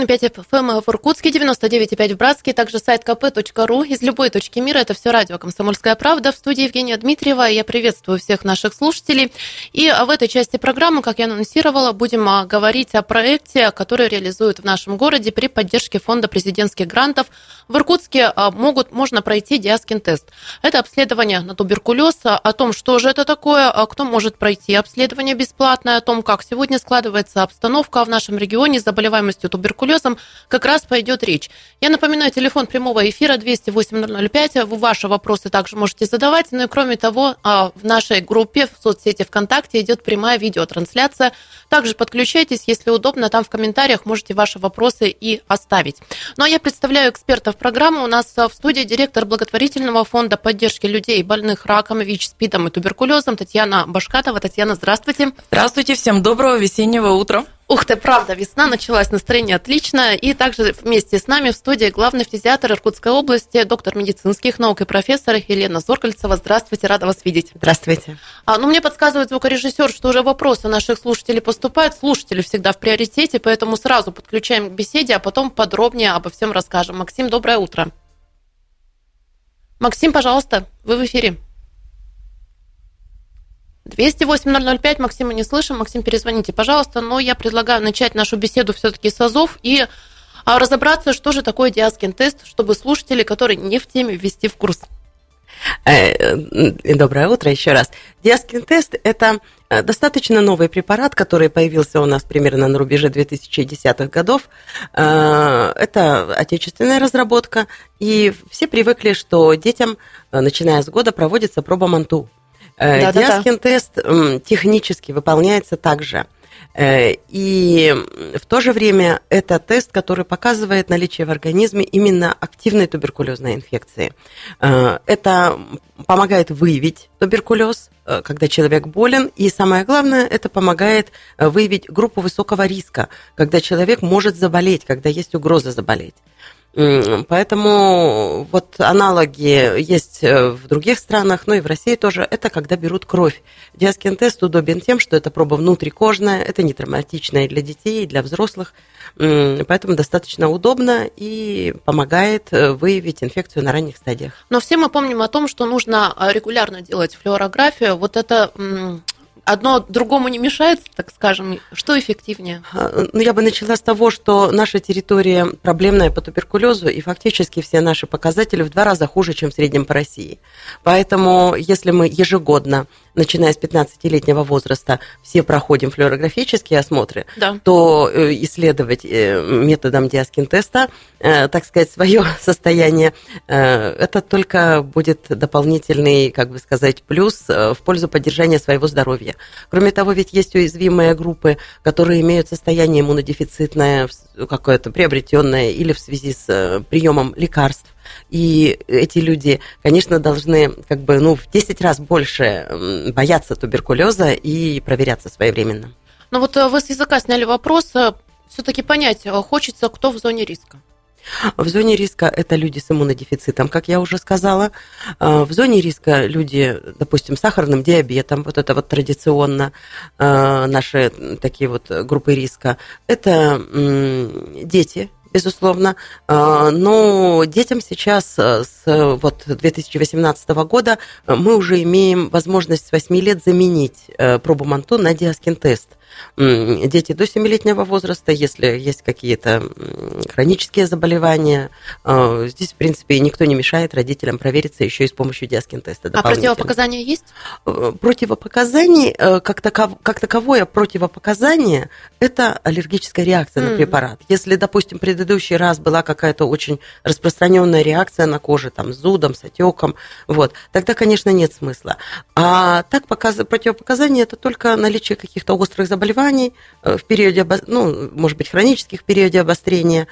101,5 FM в Иркутске, 99,5 в Братске, также сайт kp.ru. Из любой точки мира это все радио «Комсомольская правда». В студии Евгения Дмитриева. Я приветствую всех наших слушателей. И в этой части программы, как я анонсировала, будем говорить о проекте, который реализуют в нашем городе при поддержке Фонда президентских грантов. В Иркутске можно пройти Диаскин-тест. Это обследование на туберкулез, о том, что же это такое, кто может пройти обследование бесплатное, о том, как сегодня складывается обстановка в нашем регионе с заболеваемостью туберкулезом, как раз пойдет речь. Я напоминаю, телефон прямого эфира 208-005. Вы ваши вопросы также можете задавать. Ну и кроме того, в нашей группе в соцсети ВКонтакте идет прямая видеотрансляция. Также подключайтесь, если удобно, там в комментариях можете ваши вопросы и оставить. Ну а я представляю экспертов программы. У нас в студии директор благотворительного фонда поддержки людей, больных раком, ВИЧ, СПИДом и туберкулезом Татьяна Башкатова. Татьяна, здравствуйте. Здравствуйте, всем доброго весеннего утра. Ух ты, правда, весна началась, настроение отличное. И также вместе с нами в студии главный фтизиатр Иркутской области, доктор медицинских наук и профессор Елена Зоркальцева. Здравствуйте, рада вас видеть. Здравствуйте. Мне подсказывает звукорежиссер, что уже вопросы наших слушателей поступают. Слушатели всегда в приоритете, поэтому сразу подключаем к беседе, а потом подробнее обо всем расскажем. Максим, доброе утро. Максим, пожалуйста, вы в эфире. 208-005, Максима не слышим. Максим, перезвоните, пожалуйста. Но я предлагаю начать нашу беседу все-таки с АЗОВ и разобраться, что же такое Диаскин-тест, чтобы слушатели, которые не в теме, ввести в курс. Доброе утро еще раз. Диаскин-тест – это достаточно новый препарат, который появился у нас примерно на рубеже 2010-х годов. Это отечественная разработка, и все привыкли, что детям, начиная с года, проводится проба МАНТУ. Диаскин-тест технически выполняется также. И в то же время это тест, который показывает наличие в организме именно активной туберкулезной инфекции. Это помогает выявить туберкулез, когда человек болен, и самое главное, это помогает выявить группу высокого риска, когда человек может заболеть, когда есть угроза заболеть. Поэтому вот аналоги есть в других странах, но и в России тоже. Это когда берут кровь. Диаскин-тест удобен тем, что это проба внутрикожная, это не травматичная для детей, и для взрослых, поэтому достаточно удобно и помогает выявить инфекцию на ранних стадиях. Но все мы помним о том, что нужно регулярно делать флюорографию. Вот это одно другому не мешает, так скажем. Что эффективнее? Я бы начала с того, что наша территория проблемная по туберкулезу, и фактически все наши показатели в 2 раза хуже, чем в среднем по России. Поэтому, если мы ежегодно, начиная с 15-летнего возраста, все проходим флюорографические осмотры, да, то исследовать методом Диаскин-теста, так сказать, свое состояние, это только будет дополнительный, как бы сказать, плюс в пользу поддержания своего здоровья. Кроме того, ведь есть уязвимые группы, которые имеют состояние иммунодефицитное, какое-то приобретенное или в связи с приемом лекарств. И эти люди, конечно, должны в 10 раз больше бояться туберкулеза и проверяться своевременно. Но вот вы с языка сняли вопрос, все-таки понять, хочется, кто в зоне риска. В зоне риска это люди с иммунодефицитом, как я уже сказала. В зоне риска люди, допустим, с сахарным диабетом, вот это вот традиционно наши такие вот группы риска. Это дети, безусловно, но детям сейчас с 2018 года мы уже имеем возможность с 8 лет заменить пробу МАНТУ на Диаскин-тест. Дети до 7-летнего возраста, если есть какие-то хронические заболевания, здесь, в принципе, никто не мешает родителям провериться еще и с помощью Диаскин-теста. А противопоказания есть? Противопоказаний, как таковое противопоказание, это аллергическая реакция на препарат. Если, допустим, в предыдущий раз была какая-то очень распространенная реакция на коже, там, с зудом, с отеком, тогда, конечно, нет смысла. А так противопоказания – это только наличие каких-то острых заболеваний в периоде, может быть, хронических в периоде обострения.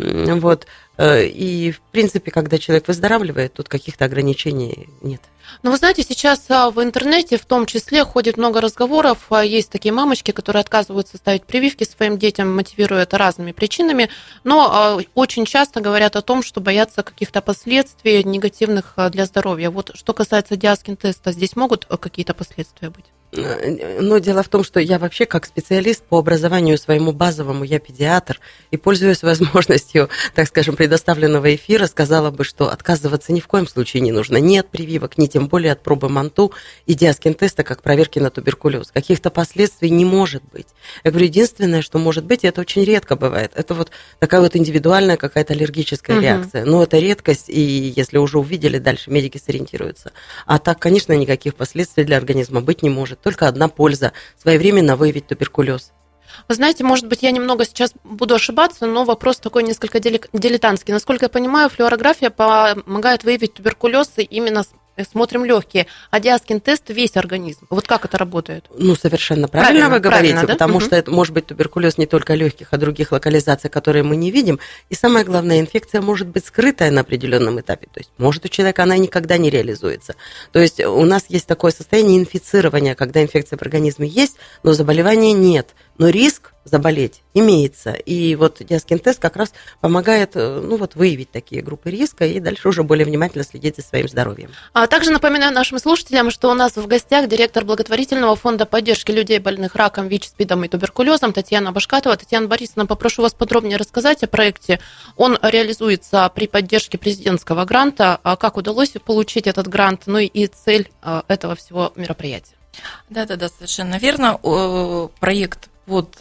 И, в принципе, когда человек выздоравливает, тут каких-то ограничений нет. Но вы знаете, сейчас в интернете в том числе ходит много разговоров. Есть такие мамочки, которые отказываются ставить прививки своим детям, мотивируя это разными причинами. Но очень часто говорят о том, что боятся каких-то последствий негативных для здоровья. Вот что касается Диаскин-теста, здесь могут какие-то последствия быть? Но дело в том, что я вообще как специалист по образованию своему базовому, я педиатр, и пользуясь возможностью, так скажем, предоставленного эфира, сказала бы, что отказываться ни в коем случае не нужно. Ни от прививок, ни тем более от пробы МАНТУ и диаскин-теста, как проверки на туберкулез. Каких-то последствий не может быть. Я говорю, единственное, что может быть, и это очень редко бывает, это вот такая вот индивидуальная какая-то аллергическая реакция. Но это редкость, и если уже увидели, дальше медики сориентируются. А так, конечно, никаких последствий для организма быть не может. Только одна польза – своевременно выявить туберкулез. Вы знаете, может быть, я немного сейчас буду ошибаться, но вопрос такой несколько дилетантский. Насколько я понимаю, флюорография помогает выявить туберкулез именно смотрим легкие, а диаскин-тест весь организм. Вот как это работает? Ну, совершенно правильно вы говорите, да? Потому что это может быть туберкулез не только легких, а других локализаций, которые мы не видим. И самое главное, инфекция может быть скрытая на определенном этапе. То есть, может, у человека она никогда не реализуется. То есть, у нас есть такое состояние инфицирования, когда инфекция в организме есть, но заболевания нет. Но риск заболеть имеется. И вот диаскин-тест как раз помогает выявить такие группы риска и дальше уже более внимательно следить за своим здоровьем. А также напоминаю нашим слушателям, что у нас в гостях директор благотворительного фонда поддержки людей, больных раком, ВИЧ, СПИДом и туберкулезом Татьяна Башкатова. Татьяна Борисовна, попрошу вас подробнее рассказать о проекте. Он реализуется при поддержке президентского гранта. А как удалось получить этот грант, ну и цель этого всего мероприятия? Да, совершенно верно. Проект под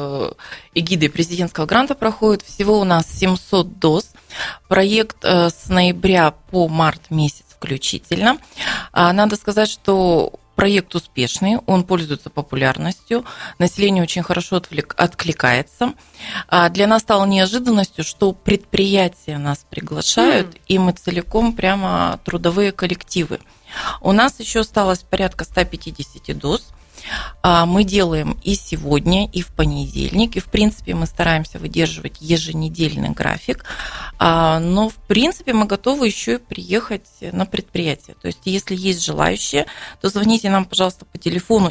эгидой президентского гранта проходит. Всего у нас 700 доз. Проект с ноября по март месяц включительно. Надо сказать, что проект успешный, он пользуется популярностью, население очень хорошо откликается. Для нас стало неожиданностью, что предприятия нас приглашают, и мы целиком прямо трудовые коллективы. У нас еще осталось порядка 150 доз. Мы делаем и сегодня, и в понедельник, и в принципе мы стараемся выдерживать еженедельный график, но в принципе мы готовы еще и приехать на предприятие. То есть если есть желающие, то звоните нам, пожалуйста, по телефону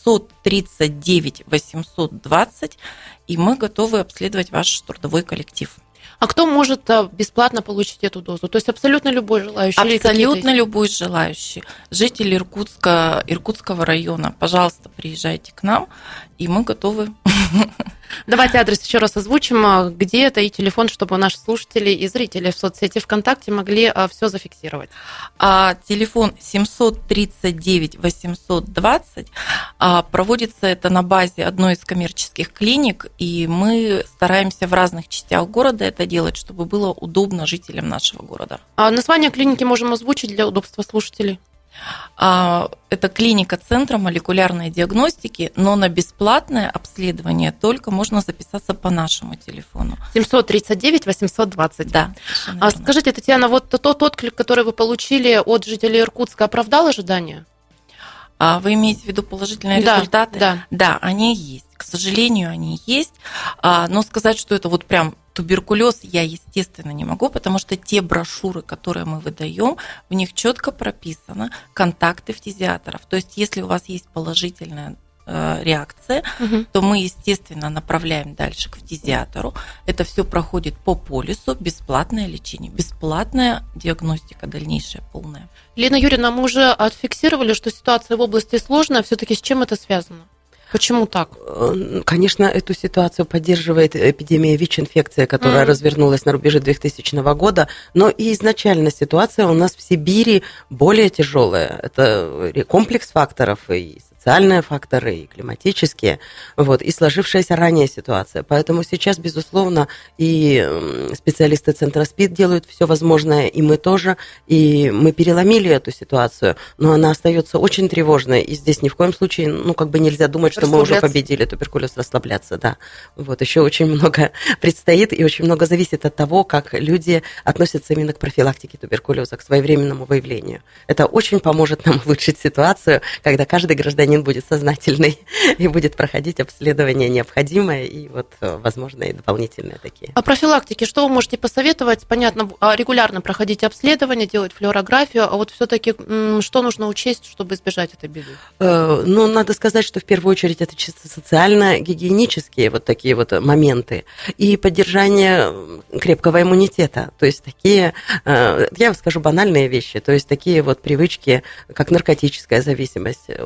739 820, и мы готовы обследовать ваш трудовой коллектив. А кто может бесплатно получить эту дозу? То есть абсолютно любой желающий? Абсолютно любой желающий. Жители Иркутского района, пожалуйста, приезжайте к нам, и мы готовы. Давайте адрес еще раз озвучим, где это, и телефон, чтобы наши слушатели и зрители в соцсети ВКонтакте могли все зафиксировать. Телефон 739 820. Проводится это на базе одной из коммерческих клиник, и мы стараемся в разных частях города это делать, чтобы было удобно жителям нашего города. А название клиники можем озвучить для удобства слушателей? Это клиника Центра молекулярной диагностики, но на бесплатное обследование только можно записаться по нашему телефону. 739 820. Да. Скажите, Татьяна, вот тот отклик, который вы получили от жителей Иркутска, оправдал ожидания? Вы имеете в виду положительные результаты? Да, они есть. К сожалению, они есть. Но сказать, что это вот прям туберкулез, я, естественно, не могу, потому что те брошюры, которые мы выдаем, в них четко прописаны контакты фтизиатров. То есть, если у вас есть положительная реакция, то мы, естественно, направляем дальше к фтизиатру. Это все проходит по полису, бесплатное лечение, бесплатная диагностика дальнейшая, полная. Лена Юрьевна, мы уже отфиксировали, что ситуация в области сложная. Все-таки с чем это связано? Почему так? Конечно, эту ситуацию поддерживает эпидемия ВИЧ-инфекции, которая развернулась на рубеже 2000 года, но и изначально ситуация у нас в Сибири более тяжелая. Это комплекс факторов, и социальные факторы, и климатические, и сложившаяся ранее ситуация. Поэтому сейчас, безусловно, и специалисты Центра СПИД делают все возможное, и мы тоже, и мы переломили эту ситуацию, но она остается очень тревожной, и здесь ни в коем случае, нельзя думать, что мы уже победили туберкулез, расслабляться, да. Еще очень много предстоит, и очень много зависит от того, как люди относятся именно к профилактике туберкулеза, к своевременному выявлению. Это очень поможет нам улучшить ситуацию, когда каждый гражданин будет сознательный и будет проходить обследование необходимое и возможно, и дополнительные такие. О профилактике что вы можете посоветовать? Понятно, регулярно проходить обследование, делать флюорографию, а вот все-таки что нужно учесть, чтобы избежать этой беды? Надо сказать, что в первую очередь это чисто социально-гигиенические такие моменты и поддержание крепкого иммунитета. То есть такие, я скажу банальные вещи, то есть такие привычки, как наркотическая зависимость, употребление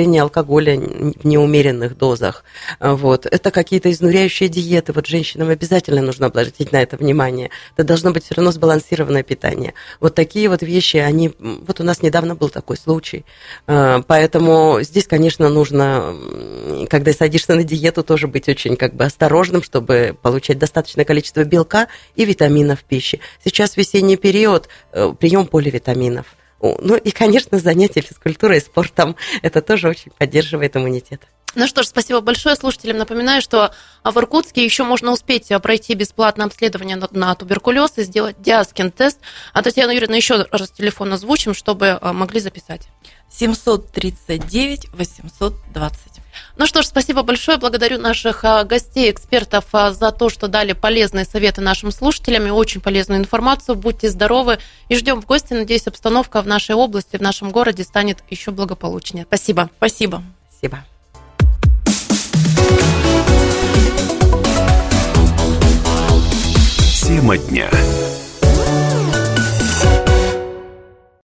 употребление алкоголя в неумеренных дозах. Вот. Это какие-то изнуряющие диеты. Вот женщинам обязательно нужно обратить на это внимание. Это должно быть все равно сбалансированное питание. Вот такие вот вещи, они... Вот у нас недавно был такой случай. Поэтому здесь, конечно, нужно, когда садишься на диету, тоже быть очень осторожным, чтобы получать достаточное количество белка и витаминов в пище. Сейчас весенний период, прием поливитаминов. Ну и, конечно, занятия физкультурой и спортом. Это тоже очень поддерживает иммунитет. Ну что ж, спасибо большое. Слушателям напоминаю, что в Иркутске еще можно успеть пройти бесплатное обследование на туберкулез и сделать диаскин-тест. А Татьяна Юрьевна, еще раз телефон озвучим, чтобы могли записать. 739 820. Ну что ж, спасибо большое. Благодарю наших гостей, экспертов за то, что дали полезные советы нашим слушателям и очень полезную информацию. Будьте здоровы и ждем в гости. Надеюсь, обстановка в нашей области, в нашем городе станет еще благополучнее. Спасибо. Спасибо. Спасибо. Тема дня.